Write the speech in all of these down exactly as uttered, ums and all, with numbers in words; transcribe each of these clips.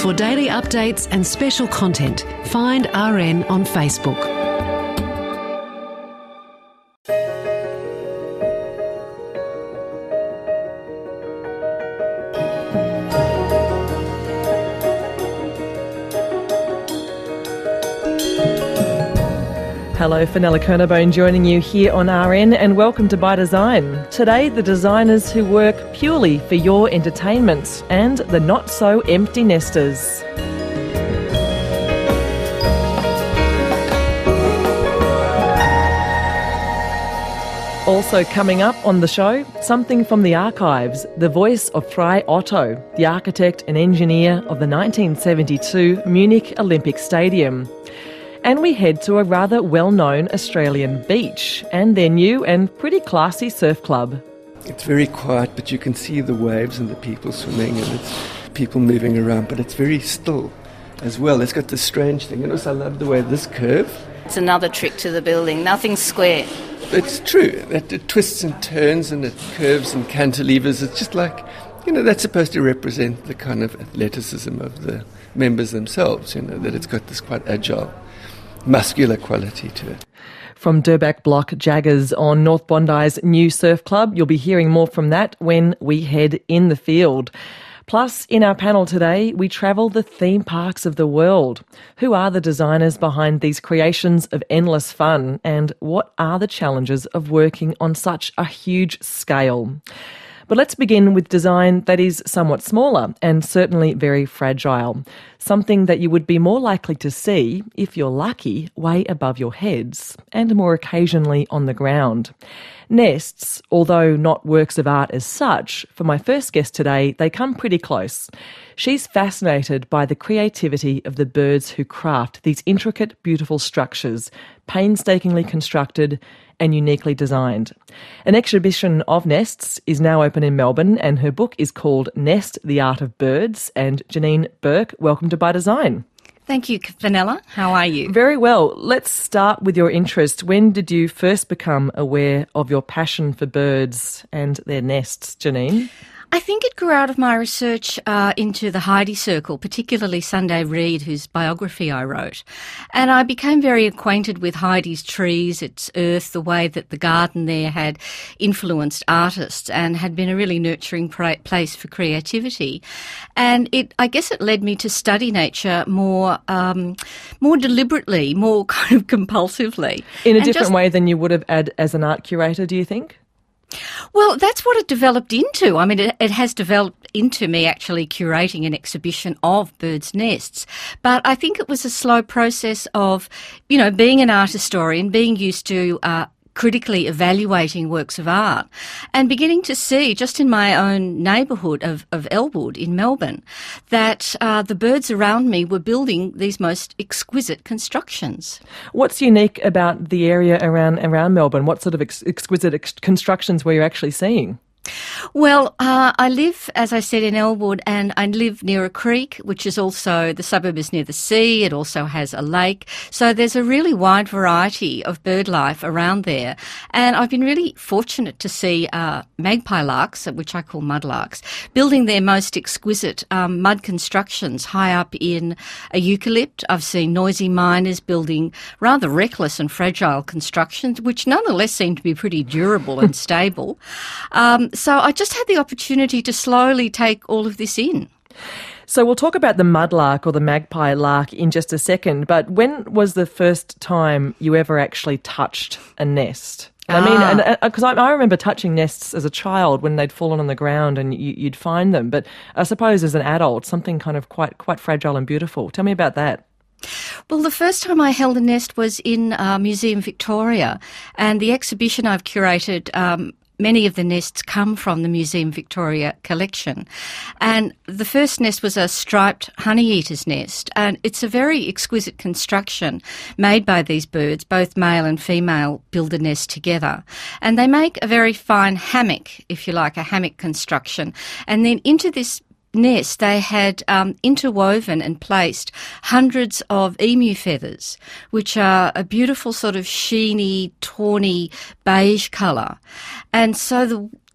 For daily updates and special content, find R N on Facebook. Hello, Fenella Kernebone joining you here on R N, and welcome to By Design. Today, the designers who work purely for your entertainment and the not-so-empty nesters. Also coming up on the show, something from the archives, the voice of Frei Otto, the architect and engineer of the nineteen seventy-two Munich Olympic Stadium. And we head to a rather well-known Australian beach and their new and pretty classy surf club. It's very quiet, but you can see the waves and the people swimming and it's people moving around, but it's very still as well. It's got this strange thing. And also I love the way this curve. It's another trick to the building. Nothing's square. It's true. That it twists and turns and it curves and cantilevers. It's just like, you know, that's supposed to represent the kind of athleticism of the members themselves, you know, that it's got this quite agile, muscular quality to it. From Durback Block Jaggers on North Bondi's new surf club, you'll be hearing more from that when we head in the field. Plus, in our panel today, we travel the theme parks of the world. Who are the designers behind these creations of endless fun, and what are the challenges of working on such a huge scale? But let's begin with design that is somewhat smaller and certainly very fragile. Something that you would be more likely to see, if you're lucky, way above your heads and more occasionally on the ground. Nests, although not works of art as such, for my first guest today, they come pretty close. She's fascinated by the creativity of the birds who craft these intricate, beautiful structures, painstakingly constructed and uniquely designed. An exhibition of nests is now open in Melbourne, and her book is called Nest, The Art of Birds. And Janine Burke, welcome to By Design. Thank you, Fenella. How are you? Very well. Let's start with your interest. When did you first become aware of your passion for birds and their nests, Janine? I think it grew out of my research uh, into the Heidi Circle, particularly Sunday Reed, whose biography I wrote. And I became very acquainted with Heidi's trees, its earth, the way that the garden there had influenced artists and had been a really nurturing pra- place for creativity. And it, I guess it led me to study nature more um, more deliberately, more kind of compulsively. In a and different just, way than you would have had as an art curator, do you think? Well, that's what it developed into. I mean, it, it has developed into me actually curating an exhibition of birds' nests. But I think it was a slow process of, you know, being an art historian, being used to uh, critically evaluating works of art and beginning to see, just in my own neighbourhood of, of Elwood in Melbourne, that uh, the birds around me were building these most exquisite constructions. What's unique about the area around around Melbourne? What sort of ex- exquisite ex- constructions were you actually seeing? Well, uh, I live, as I said, in Elwood, and I live near a creek, which is also, the suburb is near the sea. It also has a lake. So there's a really wide variety of bird life around there. And I've been really fortunate to see uh, magpie larks, which I call mudlarks, building their most exquisite um, mud constructions high up in a eucalypt. I've seen noisy miners building rather reckless and fragile constructions, which nonetheless seem to be pretty durable and stable. Um, So I just had the opportunity to slowly take all of this in. So we'll talk about the mudlark or the magpie lark in just a second, but when was the first time you ever actually touched a nest? I mean, because ah. I, I remember touching nests as a child when they'd fallen on the ground and you, you'd find them, but I suppose as an adult, something kind of quite quite fragile and beautiful. Tell me about that. Well, the first time I held a nest was in uh, Museum Victoria, and the exhibition I've curated, um, many of the nests come from the Museum Victoria collection. And the first nest was a striped honeyeater's nest, and it's a very exquisite construction made by these birds. Both male and female build a nest together. And they make a very fine hammock, if you like, a hammock construction. And then into this nest, they had um, interwoven and placed hundreds of emu feathers, which are a beautiful sort of sheeny, tawny beige colour. And so the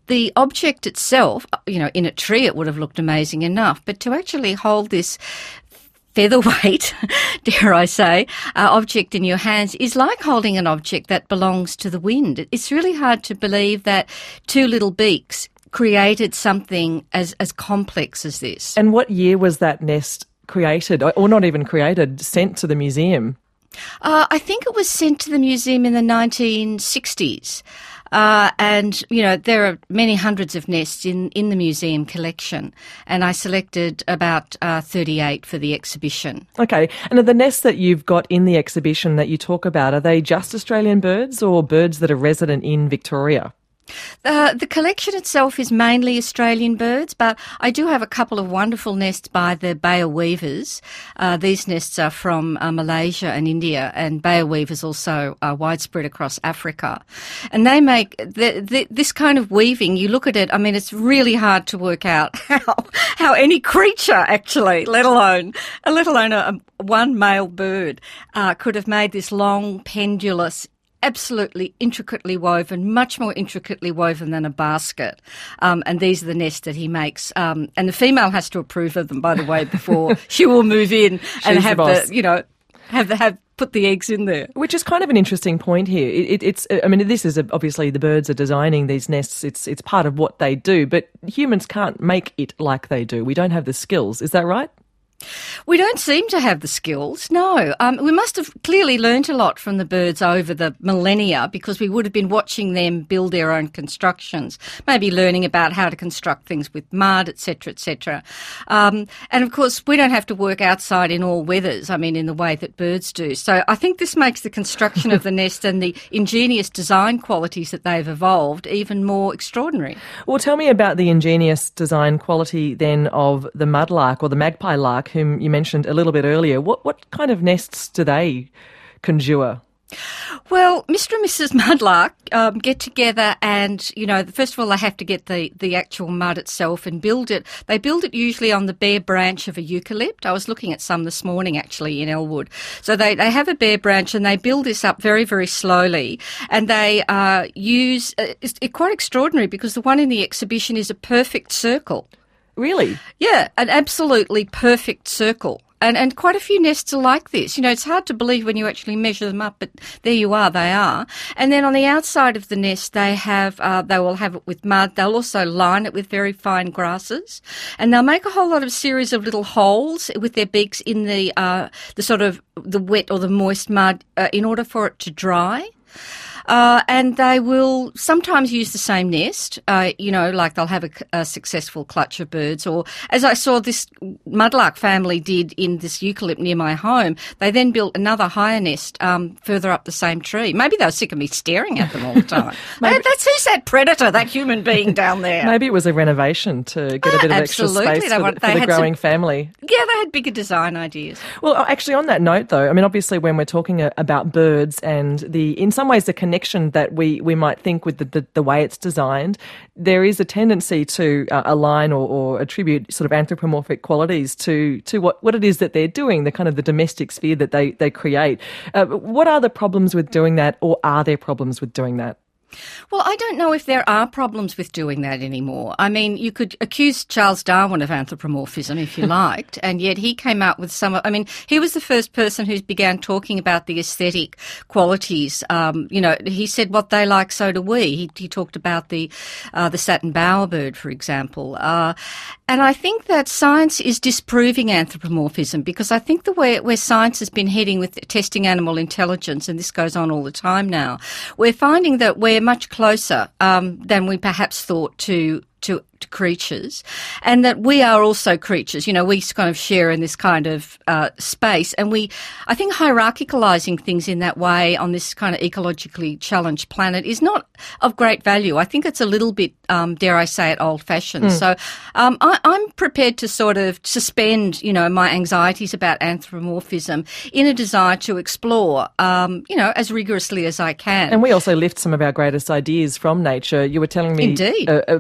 the object itself, you know, in a tree it would have looked amazing enough, but to actually hold this featherweight, dare I say, uh, object in your hands is like holding an object that belongs to the wind. It's really hard to believe that two little beaks created something as, as complex as this. And what year was that nest created, or not even created, sent to the museum? Uh, I think it was sent to the museum in the nineteen sixties. Uh, and, you know, there are many hundreds of nests in, in the museum collection, and I selected about uh, thirty-eight for the exhibition. Okay, and are the nests that you've got in the exhibition that you talk about, are they just Australian birds or birds that are resident in Victoria? Uh, the collection itself is mainly Australian birds, but I do have a couple of wonderful nests by the Bayer weavers. Uh, these nests are from uh, Malaysia and India, and Bayer weavers also are widespread across Africa. And they make the, the, this kind of weaving, you look at it, I mean, it's really hard to work out how, how any creature actually, let alone, let alone a, a one male bird, uh, could have made this long, pendulous, absolutely intricately woven, much more intricately woven than a basket. Um, and these are the nests that he makes. Um, and the female has to approve of them, by the way, before she will move in and have the, the, you know, have the, have put the eggs in there. Which is kind of an interesting point here. It, it, it's, I mean, this is a, obviously the birds are designing these nests. It's it's part of what they do, but humans can't make it like they do. We don't have the skills. Is that right? We don't seem to have the skills, no. Um, we must have clearly learnt a lot from the birds over the millennia, because we would have been watching them build their own constructions, maybe learning about how to construct things with mud, et cetera, et cetera. Um, and, of course, we don't have to work outside in all weathers, I mean, in the way that birds do. So I think this makes the construction of the nest and the ingenious design qualities that they've evolved even more extraordinary. Well, tell me about the ingenious design quality then of the mudlark or the magpie lark, whom you mentioned a little bit earlier. What what kind of nests do they conjure? Well, Mister and Missus Mudlark um, get together and, you know, first of all, they have to get the, the actual mud itself and build it. They build it usually on the bare branch of a eucalypt. I was looking at some this morning, actually, in Elwood. So they, they have a bare branch and they build this up very, very slowly. And they uh, use, uh, it's quite extraordinary, because the one in the exhibition is a perfect circle. Really? Yeah, an absolutely perfect circle. And and quite a few nests are like this. You know, it's hard to believe when you actually measure them up, but there you are, they are. And then on the outside of the nest, they have, uh, they will have it with mud. They'll also line it with very fine grasses. And they'll make a whole lot of series of little holes with their beaks in the, uh, the sort of the wet or the moist mud uh, in order for it to dry. Uh, and they will sometimes use the same nest, uh, you know, like they'll have a, a successful clutch of birds. Or, as I saw this mudlark family did in this eucalypt near my home, they then built another higher nest um, further up the same tree. Maybe they were sick of me staring at them all the time. Maybe, That's who's that predator, that human being down there? Maybe it was a renovation to get a bit of extra space for the, for the growing some, family. Yeah, they had bigger design ideas. Well, actually, on that note, though, I mean, obviously, when we're talking about birds and the, in some ways, the connection that we, we might think with the, the, the way it's designed, there is a tendency to uh, align or, or attribute sort of anthropomorphic qualities to to what, what it is that they're doing, the kind of the domestic sphere that they, they create. Uh, what are the problems with doing that, or are there problems with doing that? Well, I don't know if there are problems with doing that anymore. I mean, you could accuse Charles Darwin of anthropomorphism if you liked, and yet he came out with some, I mean, he was the first person who began talking about the aesthetic qualities. Um, you know, he said what they like, so do we. He, he talked about the, uh, the satin bowerbird, for example. Uh, and I think that science is disproving anthropomorphism, because I think the way where science has been heading with testing animal intelligence, and this goes on all the time now, we're finding that we're much closer um, than we perhaps thought to, to to creatures, and that we are also creatures. You know, we kind of share in this kind of uh, space, and we, I think, hierarchicalising things in that way on this kind of ecologically challenged planet is not of great value. I think it's a little bit, um, dare I say it, old-fashioned. Mm. So um, I, I'm prepared to sort of suspend, you know, my anxieties about anthropomorphism in a desire to explore, um, you know, as rigorously as I can. And we also lift some of our greatest ideas from nature. You were telling me Indeed. Uh, about the term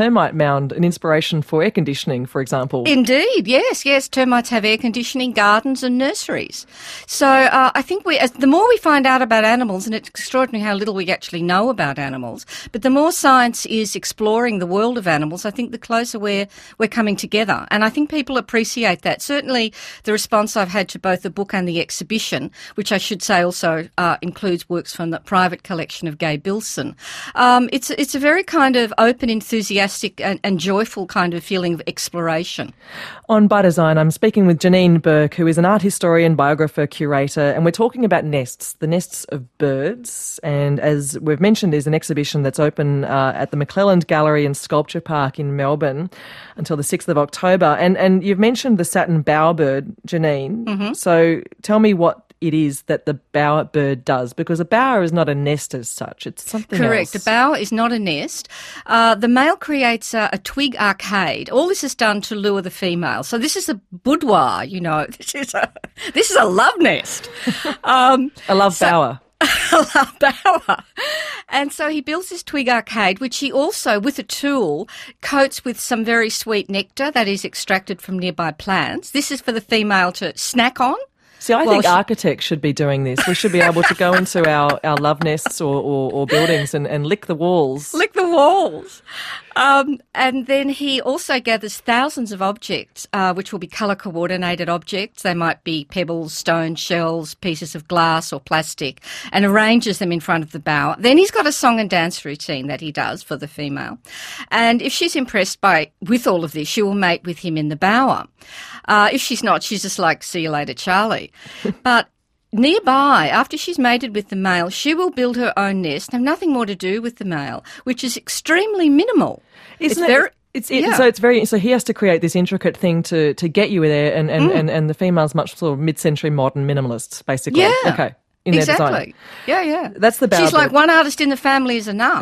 termite mound an inspiration for air conditioning, for example? Indeed, yes, yes. Termites have air conditioning, gardens and nurseries. So uh, I think we, as the more we find out about animals, and it's extraordinary how little we actually know about animals, but the more science is exploring the world of animals, I think the closer we're, we're coming together. And I think people appreciate that. Certainly the response I've had to both the book and the exhibition, which I should say also uh, includes works from the private collection of Gay Bilson. Um, it's, it's a very kind of open, enthusiastic and, and joyful kind of feeling of exploration. On By Design, I'm speaking with Janine Burke, who is an art historian, biographer, curator, and we're talking about nests, the nests of birds. And as we've mentioned, there's an exhibition that's open uh, at the McClelland Gallery and Sculpture Park in Melbourne until the sixth of October. And, and you've mentioned the satin bowerbird, Janine. Mm-hmm. So tell me what it is that the bowerbird does, because a bower is not a nest as such, it's something Correct. else. A bower is not a nest. Uh, the male creates a, a twig arcade. All this is done to lure the female. So this is a boudoir, you know. This is a this is a love nest. Um, a love so, bower. a love bower. And so he builds this twig arcade, which he also, with a tool, coats with some very sweet nectar that is extracted from nearby plants. This is for the female to snack on. See, I well, think she... architects should be doing this. We should be able to go into our, our love nests or, or, or buildings and, and lick the walls. Lick the walls. Um, and then he also gathers thousands of objects, uh, which will be colour-coordinated objects. They might be pebbles, stones, shells, pieces of glass or plastic, and arranges them in front of the bower. Then he's got a song and dance routine that he does for the female. And if she's impressed by with all of this, she will mate with him in the bower. Uh, if she's not, she's just like, see you later, Charlie. But nearby, after she's mated with the male, she will build her own nest, have nothing more to do with the male, which is extremely minimal. Isn't it's it, very... It's, it, yeah. So it's very so he has to create this intricate thing to, to get you there, and, and, mm. and, and the female's much sort of mid-century modern minimalists, basically. Yeah. Okay. In exactly. Their design. Yeah, yeah. That's the bowerbird. She's like, one artist in the family is enough.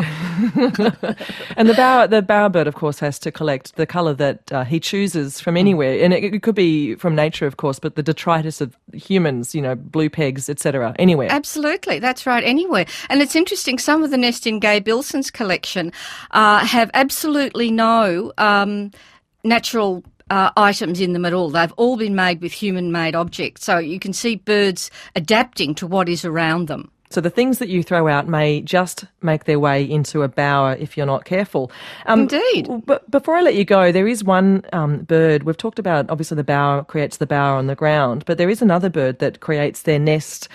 And the bower, the bowerbird, of course, has to collect the colour that uh, he chooses from anywhere, and it, it could be from nature, of course, but the detritus of humans, you know, blue pegs, et cetera, anywhere. Absolutely, that's right, anywhere. And it's interesting. Some of the nests in Gay Bilson's collection uh, have absolutely no um, natural Uh, items in them at all. They've all been made with human-made objects. So you can see birds adapting to what is around them. So the things that you throw out may just make their way into a bower if you're not careful. Um, Indeed. But before I let you go, there is one um, bird. We've talked about, obviously, the bower creates the bower on the ground, but there is another bird that creates their nest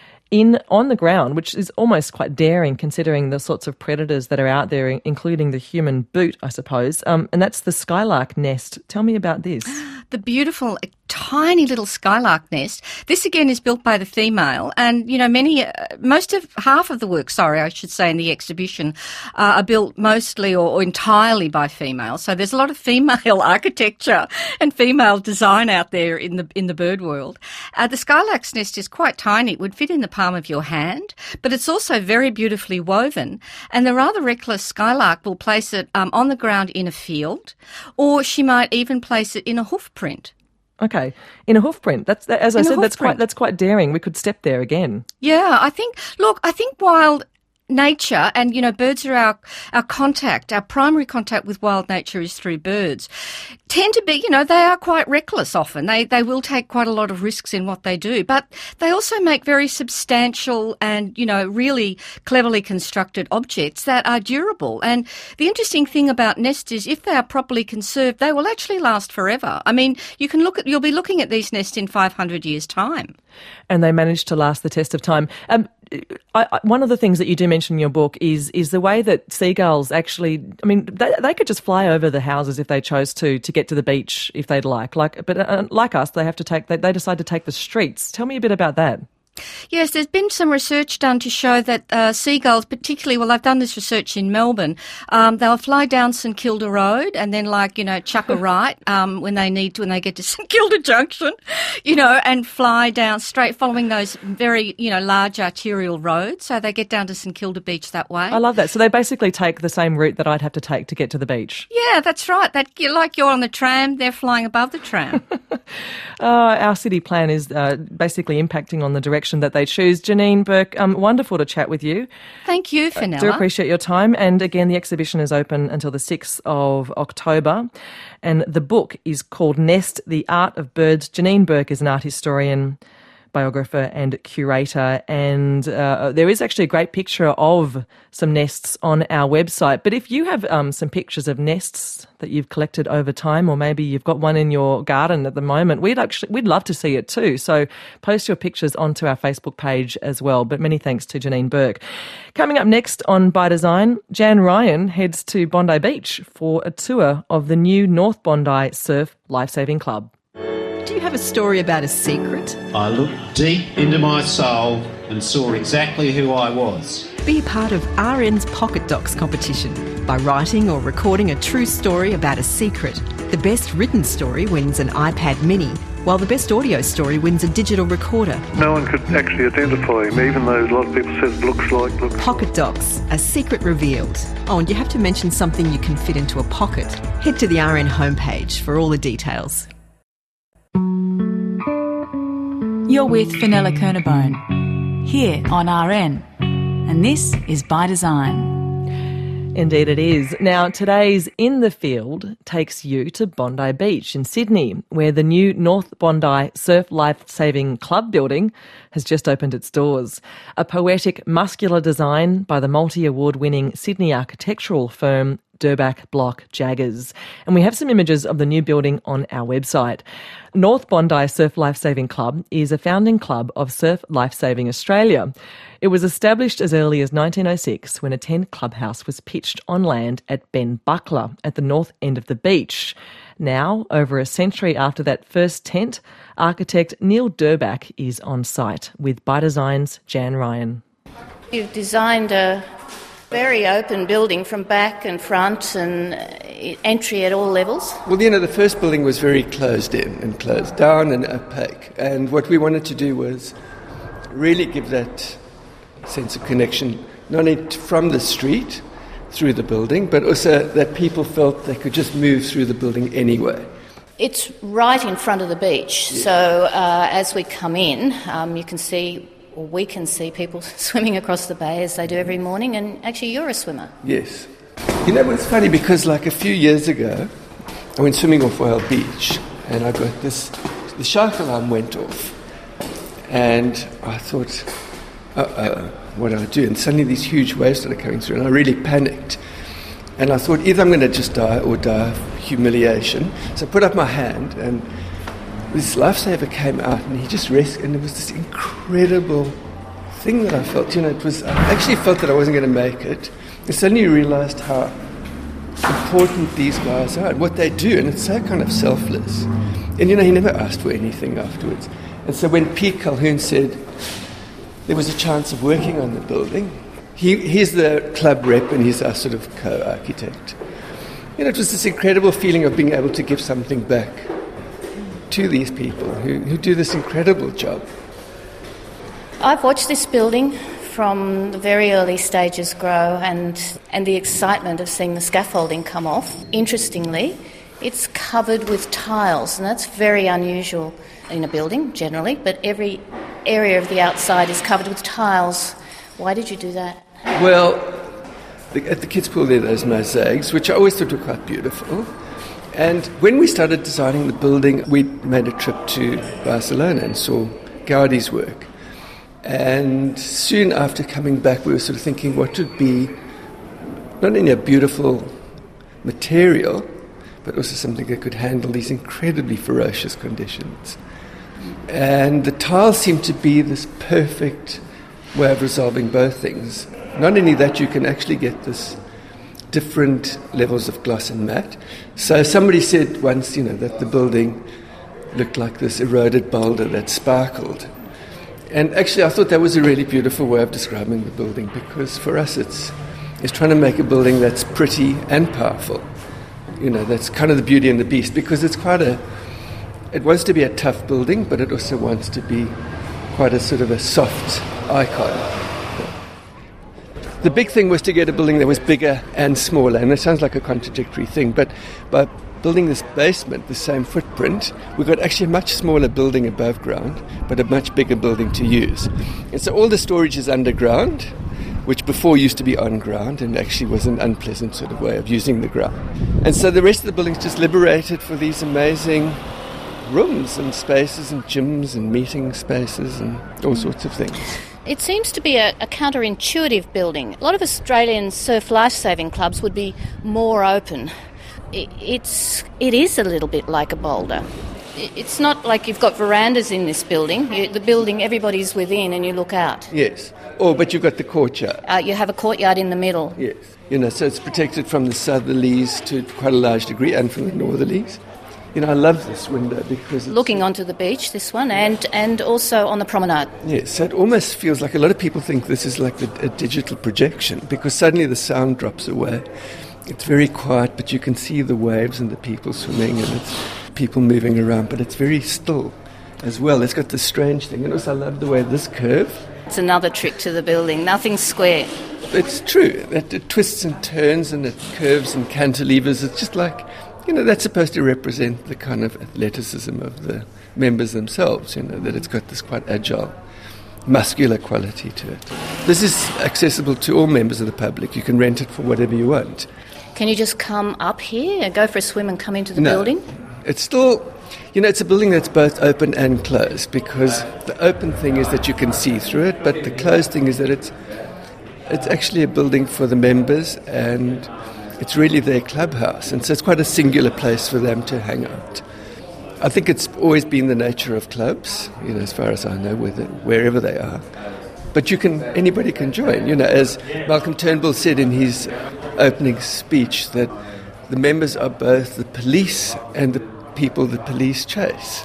in on the ground, which is almost quite daring considering the sorts of predators that are out there, including the human boot, I suppose. Um, and that's the skylark nest. Tell me about this. The beautiful, tiny little skylark nest. This again is built by the female, and you know many, uh, most of half of the work, sorry, I should say, in the exhibition uh, are built mostly or, or entirely by females. So there's a lot of female architecture and female design out there in the in the bird world. Uh, the skylark's nest is quite tiny; it would fit in the palm of your hand, but it's also very beautifully woven. And the rather reckless skylark will place it um, on the ground in a field, or she might even place it in a hoof print. Okay, in a hoof print. That's as I in said. That's print. quite that's quite daring. We could step there again. Yeah, I think. Look, I think wild nature, and you know, birds are our our contact. Our primary contact with wild nature is through birds. Tend to be, you know, they are quite reckless often. They they will take quite a lot of risks in what they do, but they also make very substantial and, you know, really cleverly constructed objects that are durable. And the interesting thing about nests is if they are properly conserved, they will actually last forever. I mean, you can look at, you'll be looking at these nests in five hundred years' time. And they manage to last the test of time. Um, I, I, one of the things that you do mention in your book is is the way that seagulls actually, I mean, they, they could just fly over the houses if they chose to, to get to the beach if they'd like. Like, but uh, like us, they have to take, they, they decide to take the streets. Tell me a bit about that. Yes, there's been some research done to show that uh, seagulls, particularly, well, I've done this research in Melbourne, um, they'll fly down St Kilda Road and then, like, you know, chuck a right um, when they need to, when they get to St Kilda Junction, you know, and fly down straight, following those very, you know, large arterial roads. So they get down to St Kilda Beach that way. I love that. So they basically take the same route that I'd have to take to get to the beach. Yeah, that's right. That, like you're on the tram, they're flying above the tram. Uh, our city plan is uh, basically impacting on the direction that they choose. Janine Burke, um, wonderful to chat with you. Thank you, Fenella. I do appreciate your time. And again, the exhibition is open until the sixth of October. And the book is called Nest, The Art of Birds. Janine Burke is an art historian, biographer and curator, and uh, there is actually a great picture of some nests on our website. But if you have um, some pictures of nests that you've collected over time, or maybe you've got one in your garden at the moment, we'd actually we'd love to see it too. So post your pictures onto our Facebook page as well. But many thanks to Janine Burke. Coming up next on By Design, Jan Ryan heads to Bondi Beach for a tour of the new North Bondi Surf Lifesaving Club. Do you have a story about a secret? I looked deep into my soul and saw exactly who I was. Be a part of R N's Pocket Docs competition by writing or recording a true story about a secret. The best written story wins an iPad mini, while the best audio story wins a digital recorder. No one could actually identify him, even though a lot of people said it looks like... Looks. Pocket Docs, a secret revealed. Oh, and you have to mention something you can fit into a pocket. Head to the R N homepage for all the details. You're with Fenella Kernebone, here on R N, and this is By Design. Indeed it is. Now, today's In the Field takes you to Bondi Beach in Sydney, where the new North Bondi Surf Lifesaving Club building has just opened its doors. A poetic, muscular design by the multi-award winning Sydney architectural firm Durbach Block Jaggers. And we have some images of the new building on our website. North Bondi Surf Lifesaving Club is a founding club of Surf Lifesaving Australia. It was established as early as nineteen oh six when a tent clubhouse was pitched on land at Ben Buckler at the north end of the beach. Now, over a century after that first tent, architect Neil Durbach is on site with By Design's Jan Ryan. You've designed a very open building from back and front and entry at all levels. Well, you know, the first building was very closed in and closed down and opaque. And what we wanted to do was really give that sense of connection, not only from the street through the building, but also that people felt they could just move through the building anyway. It's right in front of the beach. Yeah. So uh, as we come in, um, you can see... Or we can see people swimming across the bay as they do every morning, and actually you're a swimmer. Yes. You know, it's funny because like a few years ago, I went swimming off Whale Beach and I got this, the shark alarm went off and I thought, uh-oh, what do I do? And suddenly these huge waves started coming through and I really panicked. And I thought either I'm going to just die or die of humiliation. So I put up my hand and this lifesaver came out and he just rescued, and it was this incredible thing that I felt. You know, it was, I actually felt that I wasn't going to make it. And suddenly you realised how important these guys are and what they do, and it's so kind of selfless. And you know, he never asked for anything afterwards. And so when Pete Calhoun said there was a chance of working on the building, he, he's the club rep and he's our sort of co-architect. You know, it was this incredible feeling of being able to give something back to these people who, who do this incredible job. I've watched this building from the very early stages grow and, and the excitement of seeing the scaffolding come off. Interestingly, it's covered with tiles, and that's very unusual in a building generally, but every area of the outside is covered with tiles. Why did you do that? Well, the, at the kids' pool there are those mosaics, which I always thought were quite beautiful. And when we started designing the building, we made a trip to Barcelona and saw Gaudi's work. And soon after coming back, we were sort of thinking what would be not only a beautiful material, but also something that could handle these incredibly ferocious conditions. And the tiles seemed to be this perfect way of resolving both things. Not only that, you can actually get this different levels of gloss and matte. So somebody said once, you know, that the building looked like this eroded boulder that sparkled. And actually I thought that was a really beautiful way of describing the building, because for us it's it's trying to make a building that's pretty and powerful. You know, that's kind of the beauty and the beast, because it's quite a, it wants to be a tough building, but it also wants to be quite a sort of a soft icon. The big thing was to get a building that was bigger and smaller, and it sounds like a contradictory thing, but by building this basement, the same footprint, we've got actually a much smaller building above ground, but a much bigger building to use. And so all the storage is underground, which before used to be on ground and actually was an unpleasant sort of way of using the ground. And so the rest of the building's just liberated for these amazing rooms and spaces and gyms and meeting spaces and all sorts of things. It seems to be a, a counterintuitive building. A lot of Australian surf lifesaving clubs would be more open. It, it's, it is a little bit like a boulder. It, it's not like you've got verandas in this building. You, the building, everybody's within and you look out. Yes. Oh, but you've got the courtyard. Uh, you have a courtyard in the middle. Yes. You know, so it's protected from the southerlies to quite a large degree and from the northerlies. You know, I love this window because it's looking onto the beach, this one, and, and also on the promenade. Yes, so it almost feels like a lot of people think this is like a, a digital projection because suddenly the sound drops away. It's very quiet, but you can see the waves and the people swimming and it's people moving around, but it's very still as well. It's got this strange thing. And also I love the way this curve. It's another trick to the building. Nothing's square. It's true. It, it twists and turns and it curves and cantilevers. It's just like, you know, that's supposed to represent the kind of athleticism of the members themselves, you know, that it's got this quite agile, muscular quality to it. This is accessible to all members of the public. You can rent it for whatever you want. Can you just come up here and go for a swim and come into the no, building? It's still, you know, it's a building that's both open and closed because the open thing is that you can see through it, but the closed thing is that it's it's actually a building for the members and it's really their clubhouse. And so it's quite a singular place for them to hang out. I think it's always been the nature of clubs, you know, as far as I know, whether, wherever they are. But you can, anybody can join, you know, as Malcolm Turnbull said in his opening speech, that the members are both the police and the people the police chase.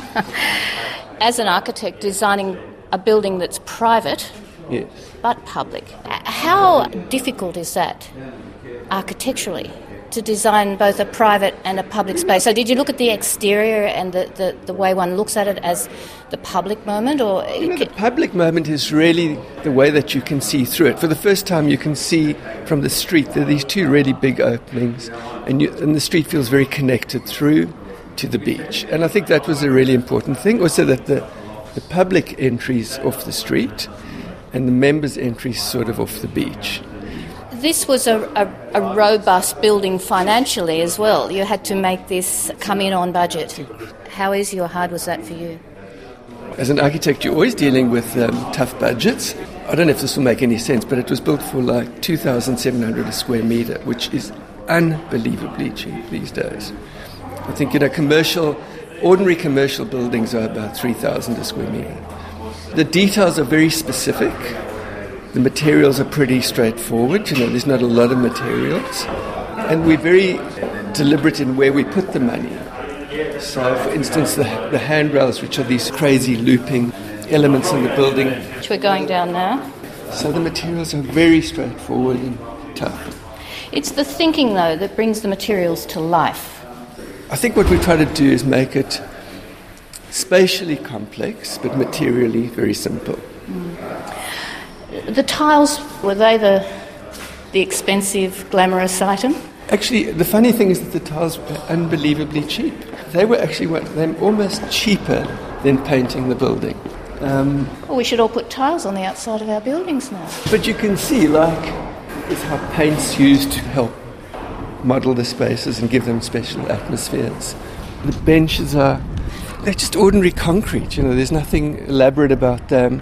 As an architect designing a building that's private, yes, but public, how difficult is that architecturally to design both a private and a public space? So did you look at the exterior and the, the, the way one looks at it as the public moment? Or you know, the public moment is really the way that you can see through it. For the first time you can see from the street there are these two really big openings and, you, and the street feels very connected through to the beach. And I think that was a really important thing. Also that the, the public entries off the street and the members' entries sort of off the beach. This was a, a, a robust building financially as well. You had to make this come in on budget. How easy or hard was that for you? As an architect, you're always dealing with um, tough budgets. I don't know if this will make any sense, but it was built for like two thousand seven hundred a square metre, which is unbelievably cheap these days. I think, you know, commercial, ordinary commercial buildings are about three thousand a square metre. The details are very specific. The materials are pretty straightforward. You know, there's not a lot of materials. And we're very deliberate in where we put the money. So, for instance, the, the handrails, which are these crazy looping elements in the building. Which we're going down now. So the materials are very straightforward and tough. It's the thinking, though, that brings the materials to life. I think what we try to do is make it spatially complex, but materially very simple. Mm. The tiles, were they the the expensive, glamorous item? Actually, the funny thing is that the tiles were unbelievably cheap. They were actually they were almost cheaper than painting the building. Um, well, we should all put tiles on the outside of our buildings now. But you can see, like, is how paint's used to help model the spaces and give them special atmospheres. The benches are, they're just ordinary concrete, you know, there's nothing elaborate about them.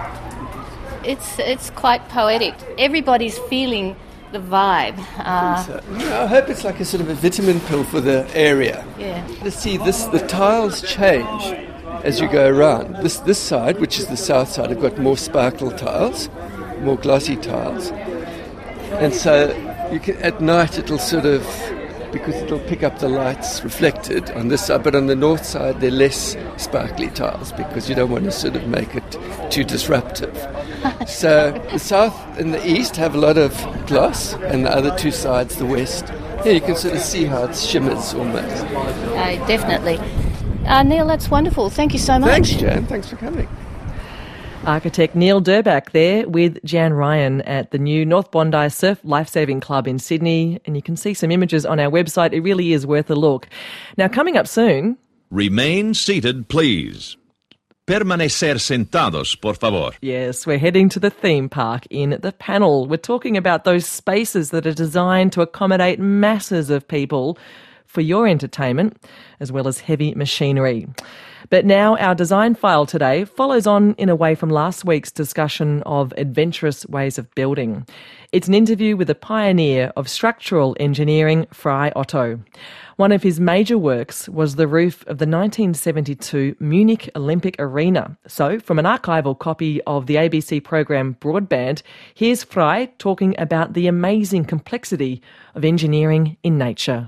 It's it's quite poetic. Everybody's feeling the vibe. Uh, I, so. yeah, I hope it's like a sort of a vitamin pill for the area. Yeah. Let's see, this the tiles change as you go around. This this side, which is the south side, have got more sparkle tiles, more glossy tiles. And so you can, at night it'll sort of, because it'll pick up the lights reflected on this side, but on the north side they're less sparkly tiles because you don't want to sort of make it too disruptive. So the south and the east have a lot of gloss, and the other two sides, the west, yeah, you can sort of see how it shimmers almost. Uh, definitely. Uh, Neil, that's wonderful. Thank you so much. Thanks, Jan. Thanks for coming. Architect Neil Durback there with Jan Ryan at the new North Bondi Surf Lifesaving Club in Sydney, and you can see some images on our website. It really is worth a look. Now, coming up soon... Remain seated, please. Permanecer sentados, por favor. Yes, we're heading to the theme park in the panel. We're talking about those spaces that are designed to accommodate masses of people for your entertainment, as well as heavy machinery. But now our design file today follows on in a way from last week's discussion of adventurous ways of building. It's an interview with a pioneer of structural engineering, Frei Otto. One of his major works was the roof of the nineteen seventy-two Munich Olympic Arena. So, from an archival copy of the A B C program Broadband, here's Frei talking about the amazing complexity of engineering in nature.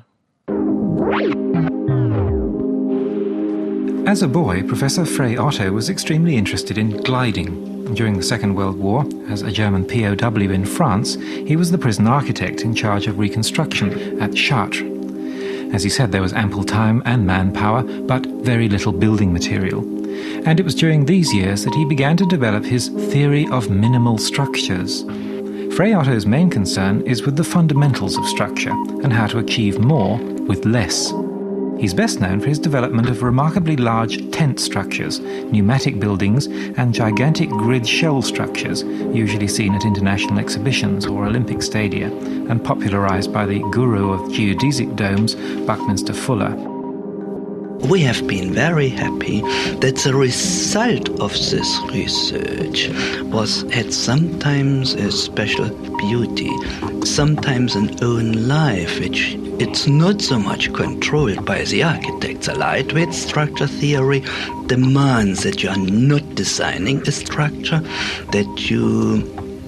As a boy, Professor Frei Otto was extremely interested in gliding. During the Second World War, as a German P O W in France, he was the prison architect in charge of reconstruction at Chartres. As he said, there was ample time and manpower, but very little building material. And it was during these years that he began to develop his theory of minimal structures. Frei Otto's main concern is with the fundamentals of structure and how to achieve more with less. He's best known for his development of remarkably large tent structures, pneumatic buildings, and gigantic grid shell structures, usually seen at international exhibitions or Olympic stadia, and popularised by the guru of geodesic domes, Buckminster Fuller. We have been very happy that the result of this research was had sometimes a special beauty, sometimes an own life, which it's not so much controlled by the architects. A lightweight structure theory demands that you are not designing a structure, that you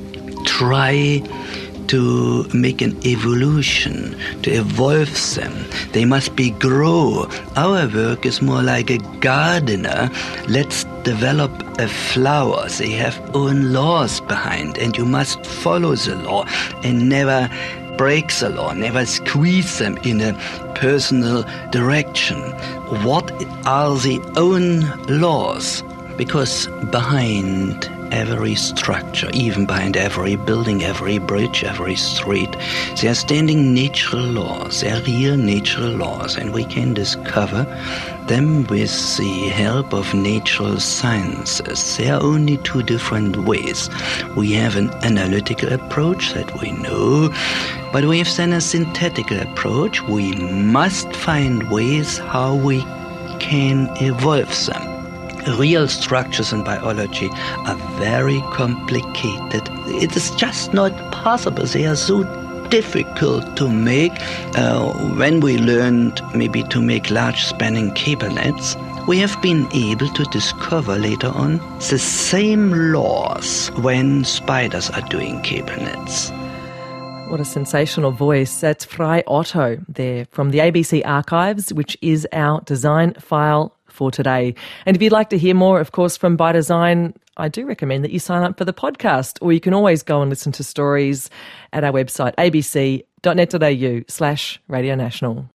try to make an evolution, to evolve them. They must be grow. Our work is more like a gardener. Let's develop a flower. They have own laws behind, and you must follow the law and never break the law, never squeeze them in a personal direction. What are the own laws? Because behind every structure, even behind every building, every bridge, every street, there are standing natural laws, they are real natural laws, and we can discover them with the help of natural sciences. There are only two different ways. We have an analytical approach that we know, but we have then a synthetical approach. We must find ways how we can evolve them. Real structures in biology are very complicated. It is just not possible. They are so difficult to make. Uh, when we learned maybe to make large spanning cable nets, we have been able to discover later on the same laws when spiders are doing cable nets. What a sensational voice. That's Frei Otto there from the A B C Archives, which is our design file for today. And if you'd like to hear more, of course, from By Design, I do recommend that you sign up for the podcast, or you can always go and listen to stories at our website, abc.net.au slash Radio National.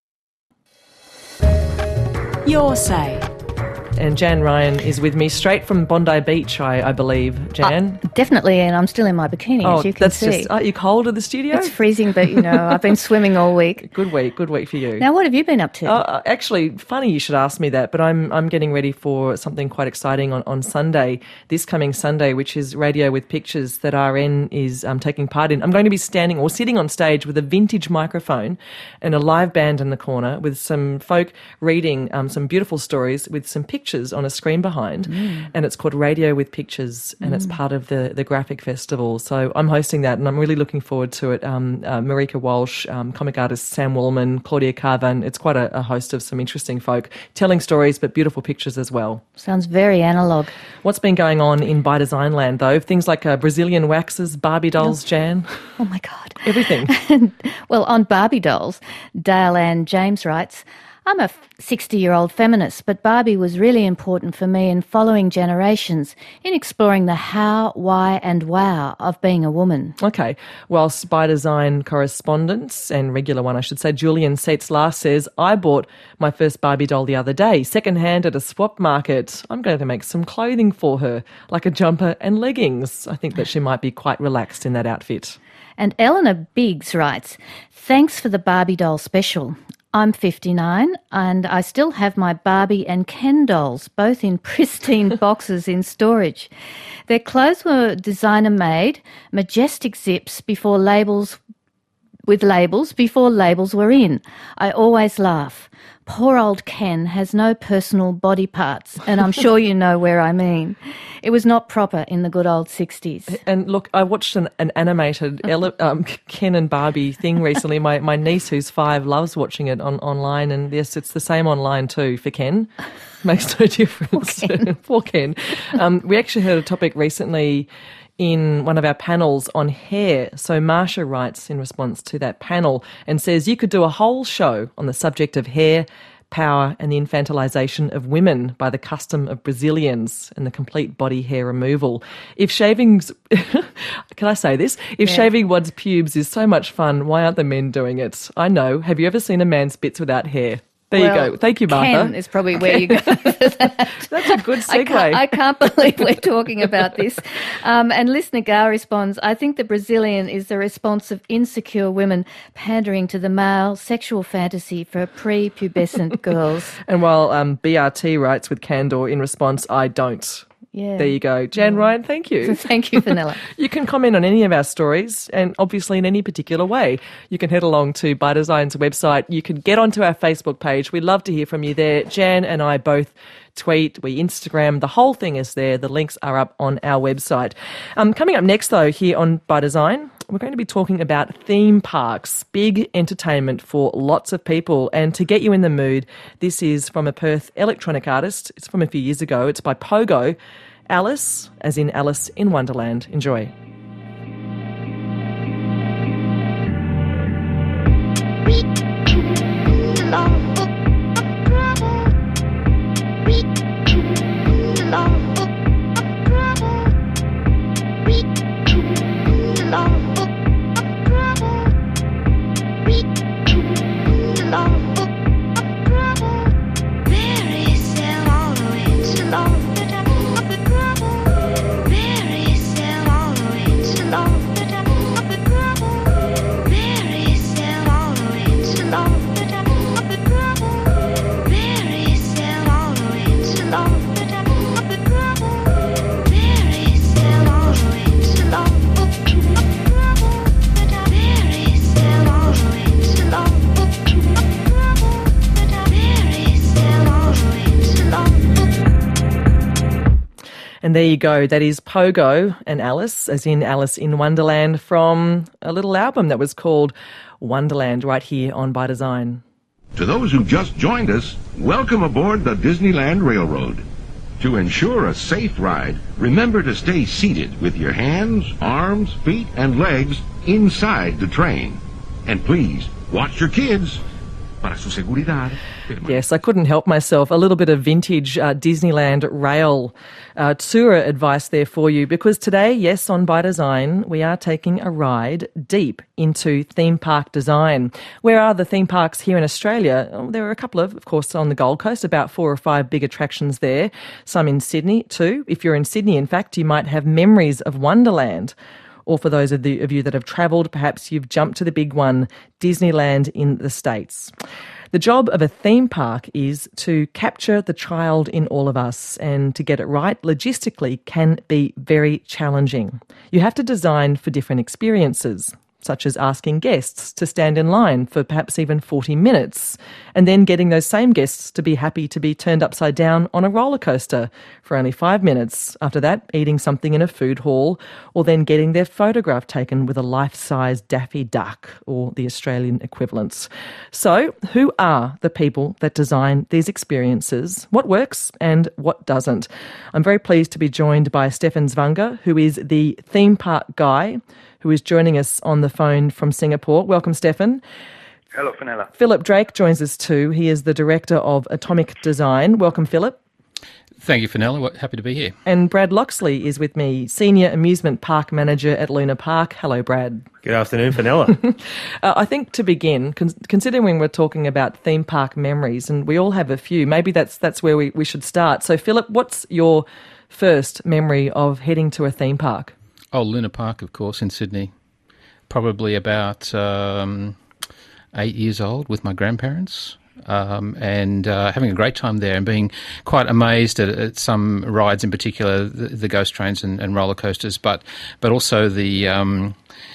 Your say. And Jan Ryan is with me straight from Bondi Beach, I, I believe. Jan? Uh, definitely, and I'm still in my bikini, oh, as you can that's see. Just, are you cold at the studio? It's freezing, but, you know, I've been swimming all week. Good week, good week for you. Now, what have you been up to? Uh, actually, funny you should ask me that, but I'm I'm getting ready for something quite exciting on, on Sunday, this coming Sunday, which is Radio with Pictures that R N is um, taking part in. I'm going to be standing or sitting on stage with a vintage microphone and a live band in the corner with some folk reading um, some beautiful stories with some pictures on a screen behind, mm. and it's called Radio with Pictures, and mm. it's part of the, the Graphic Festival. So I'm hosting that, and I'm really looking forward to it. Um, uh, Marika Walsh, um, comic artist Sam Woolman, Claudia Carvan. It's quite a, a host of some interesting folk telling stories, but beautiful pictures as well. Sounds very analogue. What's been going on in By Design land, though? Things like uh, Brazilian waxes, Barbie dolls, oh. Jan. Oh, my God. Everything. Well, on Barbie dolls, Dale Ann James writes, I'm a sixty-year-old feminist, but Barbie was really important for me in following generations in exploring the how, why and wow of being a woman. Okay. Whilst By Design correspondent, and regular one I should say, Julian Setzler says, I bought my first Barbie doll the other day, second-hand at a swap market. I'm going to make some clothing for her, like a jumper and leggings. I think that she might be quite relaxed in that outfit. And Eleanor Biggs writes, thanks for the Barbie doll special. I'm fifty-nine and I still have my Barbie and Ken dolls, both in pristine boxes in storage. Their clothes were designer-made, majestic zips before labels, with labels before labels were in. I always laugh. Poor old Ken has no personal body parts, and I'm sure you know where I mean. It was not proper in the good old sixties. And look, I watched an, an animated ele- um, Ken and Barbie thing recently. My my niece, who's five, loves watching it on online, and yes, it's the same online too for Ken. Makes no difference. Poor Ken. Poor Ken. Um, we actually heard a topic recently in one of our panels on hair. So Marsha writes in response to that panel and says you could do a whole show on the subject of hair, power and the infantilization of women by the custom of Brazilians and the complete body hair removal. If shaving's, can I say this? If yeah. shaving one's pubes is so much fun, why aren't the men doing it? I know. Have you ever seen a man spits without hair? There well, you go. Thank you, Martha. Ken is probably where you go for that. That's a good segue. I can't, I can't believe we're talking about this. Um, and listener Gar responds, I think the Brazilian is the response of insecure women pandering to the male sexual fantasy for pre-pubescent girls. And while um, B R T writes with candor in response, I don't. Yeah. There you go. Jan yeah. Ryan, thank you. Thank you, Vanilla. You can comment on any of our stories and obviously in any particular way. You can head along to By Design's website. You can get onto our Facebook page. We'd love to hear from you there. Jan and I both tweet, we Instagram, the whole thing is there. The links are up on our website. Um, coming up next, though, here on By Design, we're going to be talking about theme parks, big entertainment for lots of people. And to get you in the mood, this is from a Perth electronic artist. It's from a few years ago. It's by Pogo. Alice, as in Alice in Wonderland. Enjoy. And there you go. That is Pogo and Alice, as in Alice in Wonderland, from a little album that was called Wonderland, right here on By Design. To those who just joined us, welcome aboard the Disneyland Railroad. To ensure a safe ride, remember to stay seated with your hands, arms, feet, and legs inside the train. And please, watch your kids. Para su seguridad. Yes, I couldn't help myself. A little bit of vintage uh, Disneyland rail uh, tour advice there for you, because today, yes, on By Design, we are taking a ride deep into theme park design. Where are the theme parks here in Australia? Oh, there are a couple of, of course, on the Gold Coast, about four or five big attractions there. Some in Sydney too. If you're in Sydney, in fact, you might have memories of Wonderland. Or for those of, the, of you that have travelled, perhaps you've jumped to the big one, Disneyland in the States. The job of a theme park is to capture the child in all of us, and to get it right logistically can be very challenging. You have to design for different experiences, such as asking guests to stand in line for perhaps even forty minutes, and then getting those same guests to be happy to be turned upside down on a roller coaster for only five minutes. After that, eating something in a food hall, or then getting their photograph taken with a life-size Daffy Duck, or the Australian equivalents. So, who are the people that design these experiences? What works and what doesn't? I'm very pleased to be joined by Stefan Zwanger, who is the theme park guy, who is joining us on the phone from Singapore. Welcome, Stefan. Hello, Fenella. Philip Drake joins us too. He is the Director of Atomic Design. Welcome, Philip. Thank you, Fenella. Happy to be here. And Brad Loxley is with me, Senior Amusement Park Manager at Luna Park. Hello, Brad. Good afternoon, Fenella. uh, I think to begin, con- considering we're talking about theme park memories, and we all have a few, maybe that's that's where we, we should start. So, Philip, what's your first memory of heading to a theme park? Oh, Luna Park, of course, in Sydney. Probably about um, eight years old with my grandparents. Um, and uh, having a great time there and being quite amazed at, at some rides in particular, the, the ghost trains and, and roller coasters, but but also the um,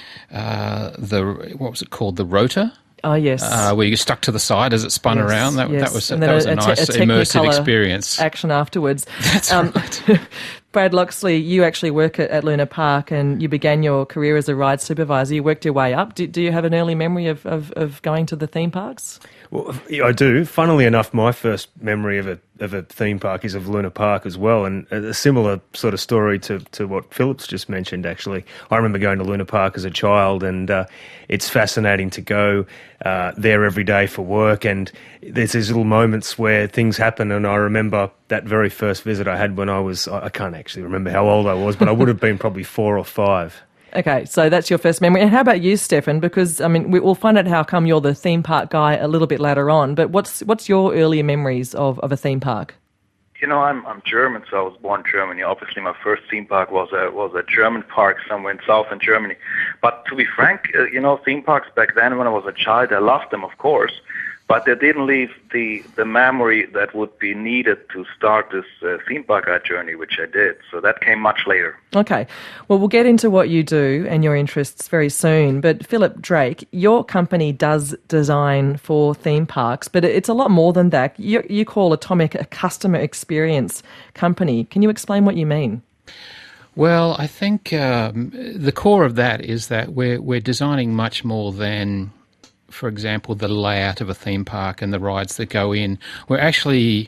uh, the what was it called, the rotor? Oh yes, uh, where you stuck to the side as it spun yes, around. That, yes. that was and that a, was a, a nice te- a immersive experience. Action afterwards. That's um, right. Brad Loxley, you actually work at, at Luna Park, and you began your career as a ride supervisor. You worked your way up. Do, do you have an early memory of, of, of going to the theme parks? Well, I do. Funnily enough, my first memory of a of a theme park is of Luna Park as well, and a similar sort of story to, to what Philip's just mentioned, actually. I remember going to Luna Park as a child, and uh, it's fascinating to go uh, there every day for work, and there's these little moments where things happen, and I remember that very first visit I had when I was, I can't actually remember how old I was, but I would have been probably four or five. Okay, so that's your first memory. And how about you, Stefan? Because, I mean, we, we'll find out how come you're the theme park guy a little bit later on, but what's what's your earlier memories of, of a theme park? You know, I'm I'm German, so I was born in Germany. Obviously, my first theme park was a was a German park somewhere in southern Germany. But to be frank, uh, you know, theme parks back then when I was a child, I loved them, of course. But they didn't leave the, the memory that would be needed to start this uh, theme park guide journey, which I did. So that came much later. Okay. Well, we'll get into what you do and your interests very soon. But Philip Drake, your company does design for theme parks, but it's a lot more than that. You, you call Atomic a customer experience company. Can you explain what you mean? Well, I think um, the core of that is that we're we're designing much more than, for example, the layout of a theme park and the rides that go in. We're actually,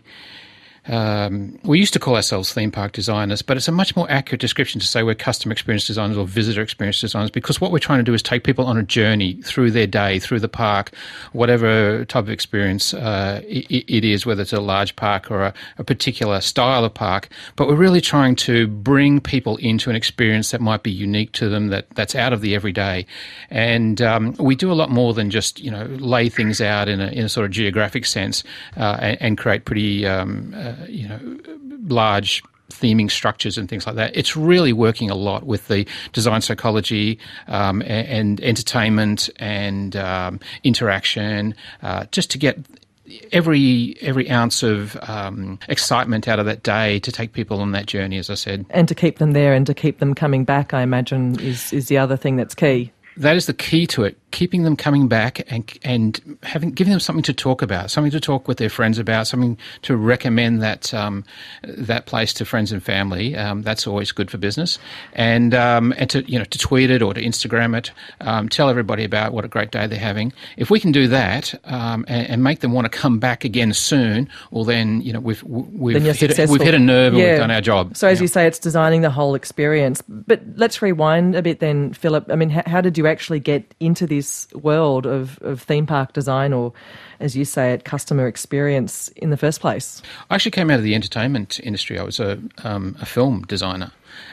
um, we used to call ourselves theme park designers, but it's a much more accurate description to say we're customer experience designers or visitor experience designers, because what we're trying to do is take people on a journey through their day, through the park, whatever type of experience uh, it, it is, whether it's a large park or a, a particular style of park. But we're really trying to bring people into an experience that might be unique to them, that, that's out of the everyday. And um, we do a lot more than just, you know, lay things out in a, in a sort of geographic sense uh, and, and create pretty um, uh, you know, large theming structures and things like that. It's really working a lot with the design psychology um, and, and entertainment and um, interaction, uh, just to get every every ounce of um, excitement out of that day to take people on that journey, as I said. And to keep them there and to keep them coming back, I imagine, is, is the other thing that's key. That is the key to it, keeping them coming back and and having giving them something to talk about, something to talk with their friends about, something to recommend that um, that place to friends and family. Um, that's always good for business, and um, and to you know to tweet it or to Instagram it, um, tell everybody about what a great day they're having. If we can do that um, and, and make them want to come back again soon, well then you know we've we've hit a, we've hit a nerve and yeah. we've done our job. So as yeah. you say, it's designing the whole experience. But let's rewind a bit then, Philip. I mean, how, how did you actually get into this world of, of theme park design, or, as you say, it, customer experience in the first place? I actually came out of the entertainment industry. I was a, um, a film designer.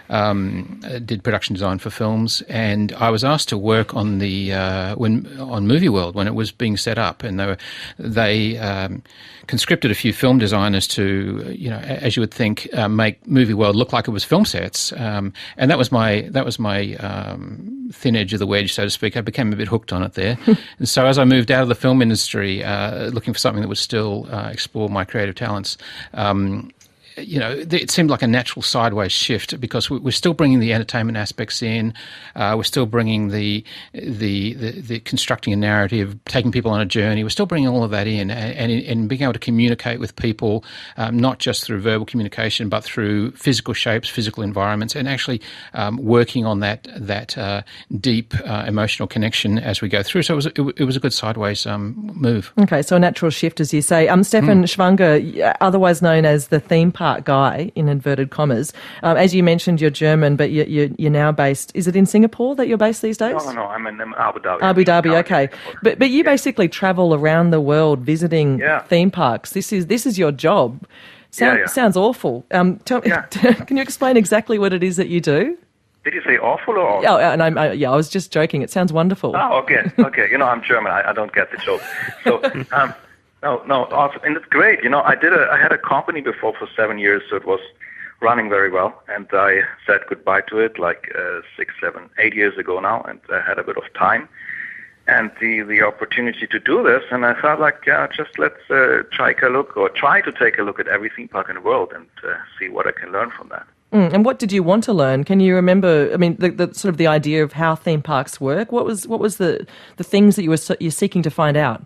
Um, did production design for films, and I was asked to work on the uh, when on Movie World when it was being set up, and they were, they um, conscripted a few film designers to, you know, as you would think, uh, make Movie World look like it was film sets, um, and that was my that was my um, thin edge of the wedge, so to speak. I became a bit hooked on it there, and so as I moved out of the film industry, uh, looking for something that would still uh, explore my creative talents. Um, You know, it seemed like a natural sideways shift because we're still bringing the entertainment aspects in. Uh, we're still bringing the, the the the constructing a narrative, taking people on a journey. We're still bringing all of that in, and and, and being able to communicate with people, um, not just through verbal communication, but through physical shapes, physical environments, and actually um, working on that that uh, deep uh, emotional connection as we go through. So it was it, it was a good sideways um, move. Okay, so a natural shift, as you say. Um, Stefan mm. Schwanger, otherwise known as the theme park park guy, in inverted commas. Um, as you mentioned, you're German, but you're, you're, you're now based, is it in Singapore that you're based these days? No, no, no, I'm in um, Abu Dhabi. Abu Dhabi, okay. But but you basically travel around the world visiting yeah. theme parks. This is this is your job. Sound, yeah, yeah. Sounds awful. Um, tell, yeah. Can you explain exactly what it is that you do? Did you say awful or awful? Oh, and I'm, I, yeah, I was just joking. It sounds wonderful. Oh, okay, okay. You know, I'm German. I, I don't get the joke. So, um, no, no, awesome. And it's great. You know, I did a, I had a company before for seven years, so it was running very well. And I said goodbye to it like uh, six, seven, eight years ago now, and I had a bit of time. And the, the opportunity to do this, and I thought, like, yeah, just let's uh, take a look, or try to take a look at every theme park in the world and uh, see what I can learn from that. Mm, and what did you want to learn? Can you remember? I mean, the, the sort of the idea of how theme parks work. What was what was the the things that you were you're seeking to find out?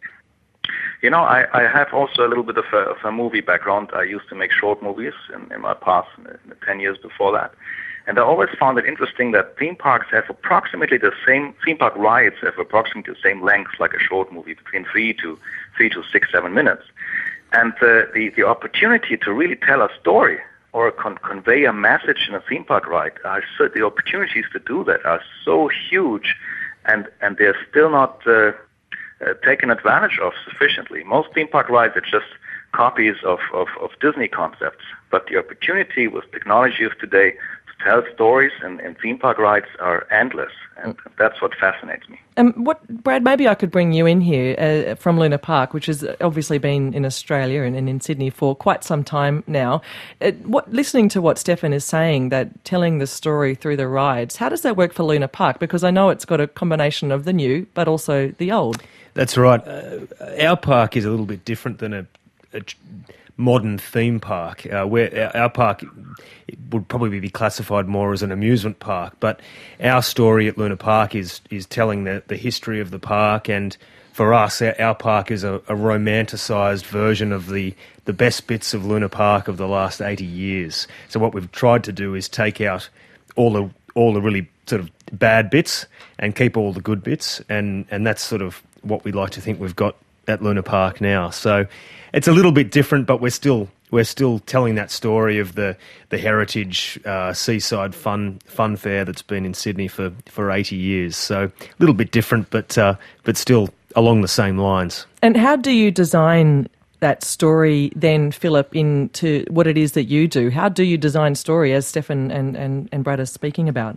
You know, I, I have also a little bit of a, of a movie background. I used to make short movies in, in my past, in the, in the ten years before that. And I always found it interesting that theme parks have approximately the same, theme park rides have approximately the same length like a short movie, between three to three to six, seven minutes. And uh, the, the opportunity to really tell a story or con- convey a message in a theme park ride, are so, the opportunities to do that are so huge, and, and they're still not uh, uh, taken advantage of sufficiently. Most theme park rides are just copies of, of, of Disney concepts, but the opportunity with technology of today tell stories and, and theme park rides are endless, and that's what fascinates me. Um, what, Brad, maybe I could bring you in here uh, from Luna Park, which has obviously been in Australia and, and in Sydney for quite some time now. Uh, what, listening to what Stefan is saying, that telling the story through the rides, how does that work for Luna Park? Because I know it's got a combination of the new, but also the old. That's right. Uh, our park is a little bit different than a, a modern theme park, uh, where our park would probably be classified more as an amusement park, but our story at Luna Park is is telling the, the history of the park, and for us, our, our park is a, a romanticised version of the, the best bits of Luna Park of the last eighty years. So what we've tried to do is take out all the all the really sort of bad bits and keep all the good bits, and, and that's sort of what we'd like to think we've got at Luna Park now. So it's a little bit different, but we're still we're still telling that story of the the heritage uh, seaside fun fun fair that's been in Sydney for, for eighty years. So a little bit different, but uh, but still along the same lines. And how do you design that story then, Philip, into what it is that you do? How do you design story, as Stefan and, and, and Brad are speaking about?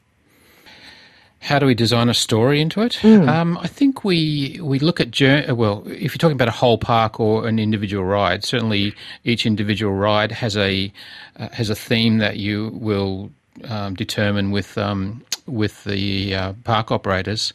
How do we design a story into it? Mm. Um, I think we we look at, well, if you're talking about a whole park or an individual ride, certainly each individual ride has a uh, has a theme that you will um, determine with um, with the uh, park operators,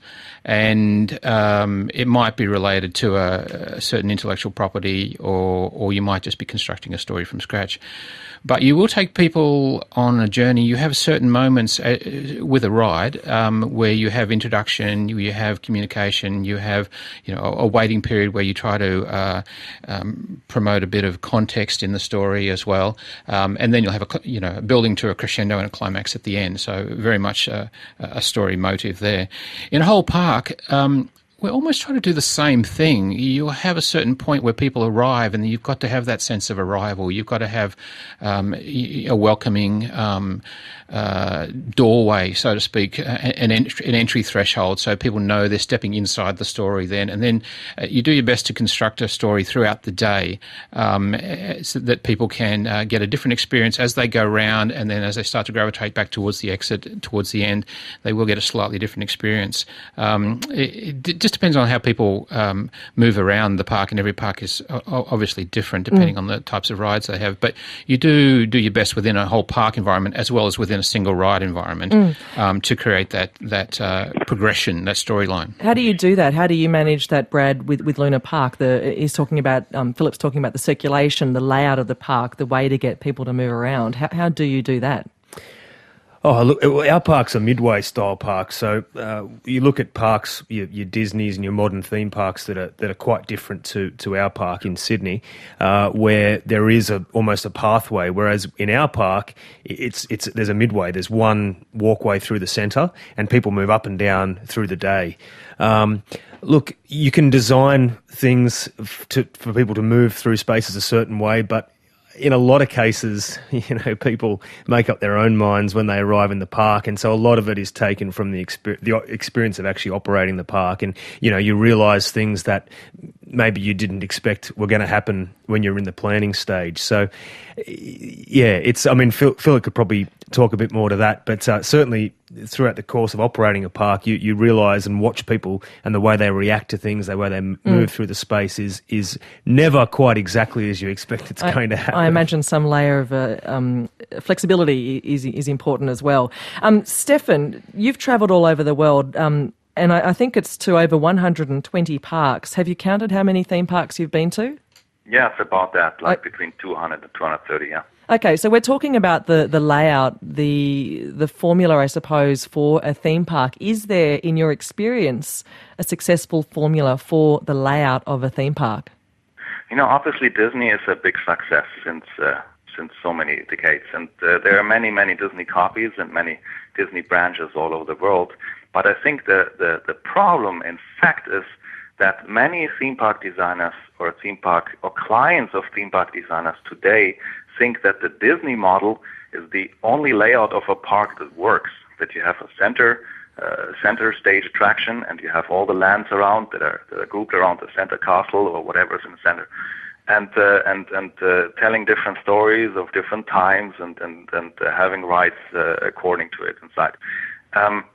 and um, it might be related to a, a certain intellectual property, or or you might just be constructing a story from scratch. But you will take people on a journey. You have certain moments uh, with a ride um, where you have introduction, you have communication, you have you know a waiting period where you try to uh, um, promote a bit of context in the story as well, um, and then you'll have a you know building to a crescendo and a climax at the end. So very much a, a story motive there. In a whole park, Um, we're almost trying to do the same thing. You'll have a certain point where people arrive, and you've got to have that sense of arrival. You've got to have um, a welcoming um, uh, doorway, so to speak, an, ent- an entry threshold, so people know they're stepping inside the story then. And then uh, you do your best to construct a story throughout the day um, so that people can uh, get a different experience as they go around, and then as they start to gravitate back towards the exit, towards the end, they will get a slightly different experience. Um, it, it just depends on how people um, move around the park, and every park is obviously different depending mm. on the types of rides they have. But you do do your best within a whole park environment as well as within a single ride environment mm. um, to create that that uh, progression, that storyline. How do you do that? How do you manage that, Brad, with, with Luna Park? The, he's talking about, um, Philip's talking about the circulation, the layout of the park, the way to get people to move around. How, how do you do that? Oh, look, our park's a midway style park. So uh, you look at parks, your, your Disneys and your modern theme parks that are that are quite different to, to our park in Sydney, uh, where there is a almost a pathway. Whereas in our park, it's it's there's a midway. There's one walkway through the centre, and people move up and down through the day. Um, look, you can design things to, for people to move through spaces a certain way, but in a lot of cases, you know, people make up their own minds when they arrive in the park, and so a lot of it is taken from the, exper- the experience of actually operating the park. And, you know, you realise things that maybe you didn't expect were going to happen when you're in the planning stage. So, yeah, it's, I mean, Phil, Philip could probably talk a bit more to that, but uh, certainly throughout the course of operating a park, you, you realise and watch people and the way they react to things, the way they move mm. through the space is is never quite exactly as you expect it's I, going to happen. I imagine some layer of uh, um, flexibility is is important as well. Um, Stefan, you've travelled all over the world, um, and I, I think it's to over one hundred twenty parks. Have you counted how many theme parks you've been to? Yeah, it's about that, like I, between two hundred and two hundred thirty, yeah. Okay, so we're talking about the, the layout, the the formula, I suppose, for a theme park. Is there, in your experience, a successful formula for the layout of a theme park? You know, obviously Disney is a big success since uh, since so many decades, and uh, there are many, many Disney copies and many Disney branches all over the world. But I think the, the, the problem, in fact, is that many theme park designers or theme park or clients of theme park designers today think that the Disney model is the only layout of a park that works, that you have a center uh, center stage attraction and you have all the lands around that are, that are grouped around the center castle or whatever is in the center, and uh, and and uh, telling different stories of different times and and, and uh, having rides uh, according to it inside. Um,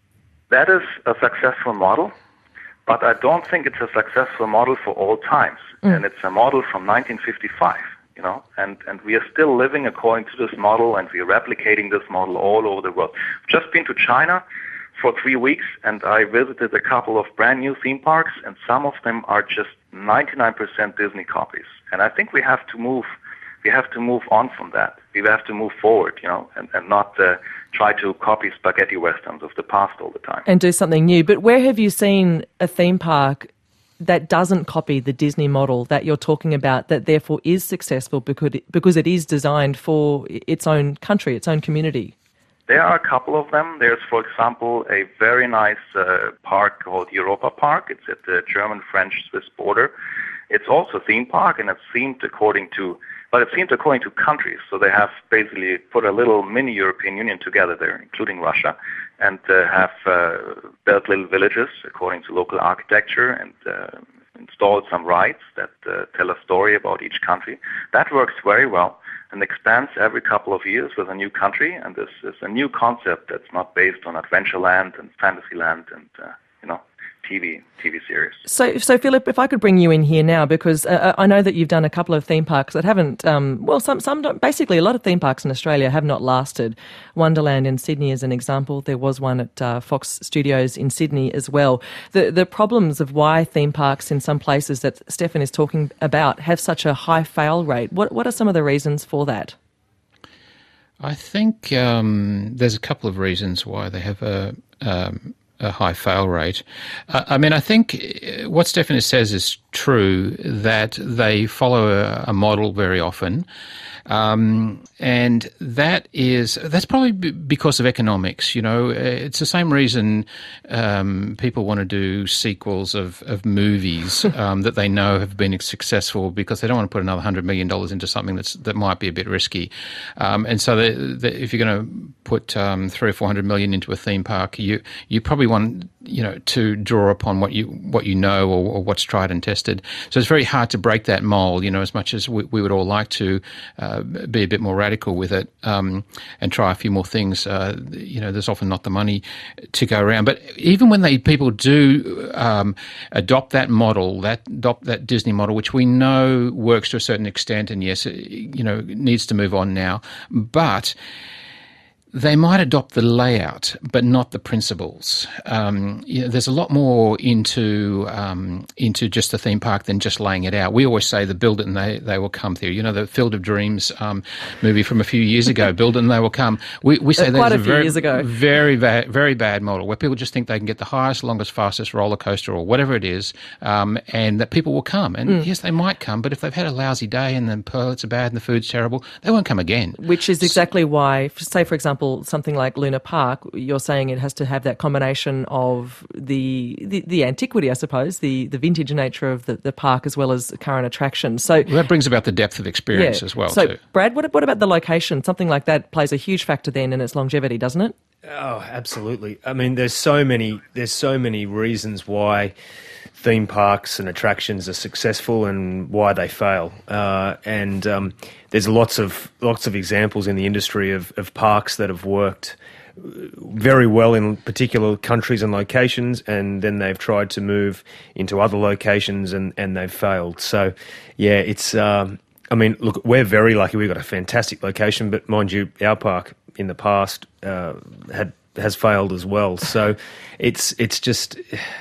that is a successful model, but I don't think it's a successful model for all times, mm. and it's a model from nineteen fifty-five. You know, and, and we are still living according to this model, and we are replicating this model all over the world. I've just been to China for three weeks, and I visited a couple of brand new theme parks, and some of them are just ninety-nine percent Disney copies. And I think we have to move, we have to move on from that. We have to move forward, you know, and, and not uh, try to copy spaghetti westerns of the past all the time. And do something new. But where have you seen a theme park that doesn't copy the Disney model that you're talking about, that therefore is successful because it, because it is designed for its own country, its own community? There are a couple of them. There's, for example, a very nice uh, park called Europa Park. It's at the German-French-Swiss border. It's also a theme park, and it's themed according to, but it's themed according to countries. So they have basically put a little mini European Union together there, including Russia, and uh, have uh, built little villages according to local architecture and uh, installed some rides that uh, tell a story about each country. That works very well and expands every couple of years with a new country, and this is a new concept that's not based on Adventureland and Fantasyland and, uh, you know, T V T V series. So, so Philip, if I could bring you in here now, because uh, I know that you've done a couple of theme parks that haven't, um, well, some, some don't, basically a lot of theme parks in Australia have not lasted. Wonderland in Sydney is an example. There was one at uh, Fox Studios in Sydney as well. The the problems of why theme parks in some places that Stefan is talking about have such a high fail rate. What what are some of the reasons for that? I think um, there's a couple of reasons why they have a um, a high fail rate. Uh, I mean, I think what Stefan says is true, that they follow a, a model very often. Um, and that is, that's probably b- because of economics, you know. It's the same reason um, people want to do sequels of, of movies um, that they know have been successful, because they don't want to put another one hundred million dollars into something that's that might be a bit risky. Um, and so they, they, if you're going to put um, three or four hundred million into a theme park, you you probably want, you know, to draw upon what you what you know or, or what's tried and tested. So it's very hard to break that mold, you know, as much as we, we would all like to uh, be a bit more radical with it um, and try a few more things. Uh, you know, there's often not the money to go around. But even when they people do um, adopt that model, that adopt that Disney model, which we know works to a certain extent, and yes, it, you know, needs to move on now, but they might adopt the layout, but not the principles. Um, you know, there's a lot more into um, into just the theme park than just laying it out. We always say the build it and they, they will come theory. You know, the Field of Dreams um, movie from a few years ago, build it and they will come. We, we say that's a, a few very, years ago. very bad, very bad model where people just think they can get the highest, longest, fastest roller coaster or whatever it is, um, and that people will come. And Mm. yes, they might come, but if they've had a lousy day and the toilets are bad and the food's terrible, they won't come again. Which is exactly why, say for example, example, something like Luna Park, you're saying it has to have that combination of the the, the antiquity, I suppose, the, the vintage nature of the, the park as well as current attractions. So well, that brings about the depth of experience yeah. as well, so, too. Brad, what, what about the location? Something like that plays a huge factor then in its longevity, doesn't it? Oh, absolutely. I mean, there's so many there's so many reasons why theme parks and attractions are successful and why they fail. Uh, and um, there's lots of lots of examples in the industry of, of parks that have worked very well in particular countries and locations, and then they've tried to move into other locations and, and they've failed. So, yeah, it's... Um, I mean, look, we're very lucky. We've got a fantastic location, but mind you, our park in the past uh, had has failed as well. So it's it's just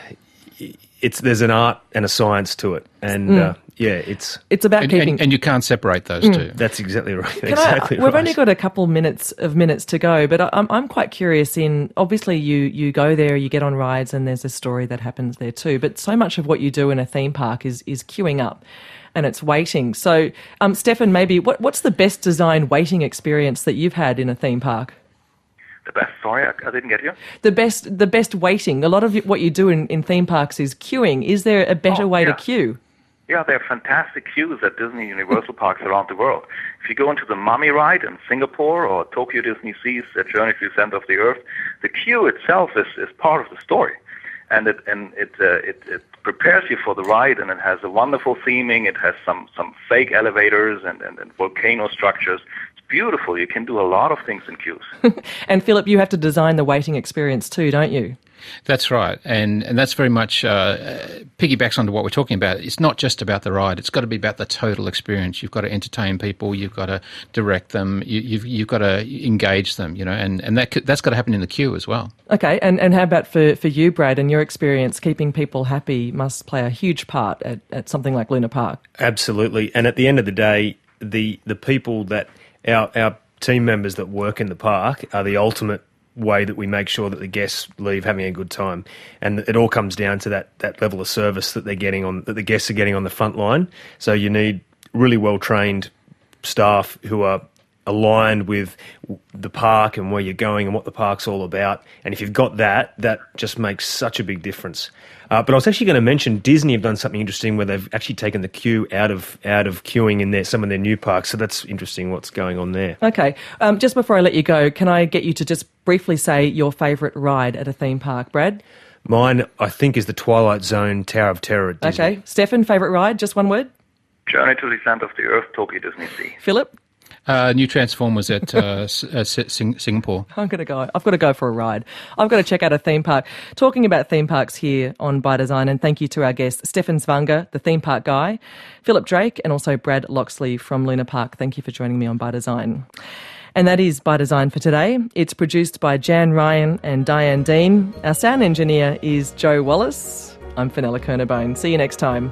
it's there's an art and a science to it, and mm. uh, yeah, it's it's about and, keeping and, and you can't separate those mm. two. That's exactly right. Can exactly I, we've right. only got a couple minutes of minutes to go, but I'm I'm quite curious. In obviously you you go there, you get on rides, and there's a story that happens there too. But so much of what you do in a theme park is is queuing up. And it's waiting. So, um, Stefan, maybe what, what's the best designed waiting experience that you've had in a theme park? The best, sorry, I, I didn't get you. The best, the best waiting. A lot of what you do in, in theme parks is queuing. Is there a better oh, way yeah. to queue? Yeah, there are fantastic queues at Disney Universal parks around the world. If you go into the Mummy ride in Singapore or Tokyo Disney Sea's A Journey to the Center of the Earth, the queue itself is, is part of the story. And it and it, uh, it it prepares you for the ride, and it has a wonderful theming. It has some, some fake elevators and, and, and volcano structures. It's beautiful. You can do a lot of things in queues. And Philip, you have to design the waiting experience too, don't you? That's right, and and that's very much uh, piggybacks onto what we're talking about. It's not just about the ride; it's got to be about the total experience. You've got to entertain people, you've got to direct them, you, you've you've got to engage them, you know, and and that that's got to happen in the queue as well. Okay, and and how about for for you, Brad? And your experience, keeping people happy must play a huge part at, at something like Luna Park. Absolutely, and at the end of the day, the the people that our our team members that work in the park are the ultimate way that we make sure that the guests leave having a good time, and it all comes down to that that level of service that they're getting on that the guests are getting on the front line. So you need really well trained staff who are aligned with the park and where you're going and what the park's all about. And if you've got that, that just makes such a big difference. Uh, but I was actually going to mention Disney have done something interesting where they've actually taken the queue out of out of queuing in their some of their new parks. So that's interesting what's going on there. Okay. Um, just before I let you go, can I get you to just briefly say your favourite ride at a theme park, Brad? Mine, I think, is the Twilight Zone Tower of Terror at Disney. Okay. Stefan, favourite ride? Just one word? Journey to the Center of the Earth, Tokyo Disney Sea. Philip? Uh, new Transformers at uh, uh, Sing- Singapore. I'm going to go. I've got to go for a ride. I've got to check out a theme park. Talking about theme parks here on By Design, and thank you to our guests, Stefan Svanger, the theme park guy, Philip Drake, and also Brad Loxley from Luna Park. Thank you for joining me on By Design. And that is By Design for today. It's produced by Jan Ryan and Diane Dean. Our sound engineer is Joe Wallace. I'm Fenella Kernebone. See you next time.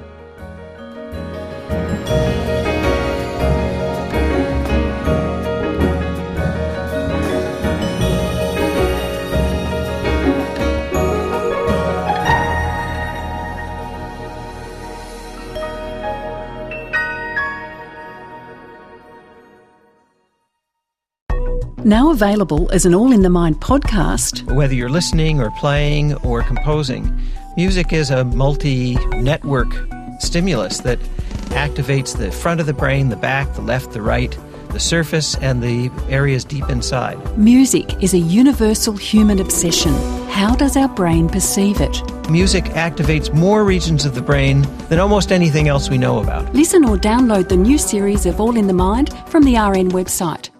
Now available as an All in the Mind podcast. Whether you're listening or playing or composing, music is a multi-network stimulus that activates the front of the brain, the back, the left, the right, the surface, and the areas deep inside. Music is a universal human obsession. How does our brain perceive it? Music activates more regions of the brain than almost anything else we know about. Listen or download the new series of All in the Mind from the R N website.